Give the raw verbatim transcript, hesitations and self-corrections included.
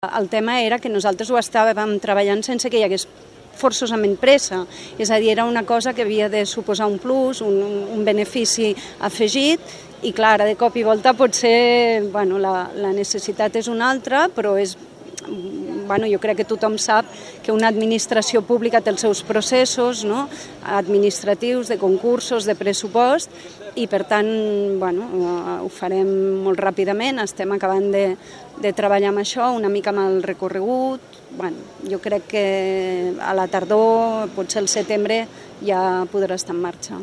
El tema era que nosaltres ho estàvem treballant sense que hi hagués forçosament pressa, és a dir, era una cosa que havia de suposar un plus, un, un benefici afegit, i clar, de cop i volta potser bueno, la, la necessitat és una altra, però és, bueno, jo crec que tothom sap que una administració pública té els seus processos, no? Administratius, de concursos, de pressupost, i per tant bueno, ho farem molt ràpidament, estem acabant de, de treballar amb això, una mica amb el recorregut. Bueno, jo crec que a la tardor, potser al setembre, ja podrà estar en marxa.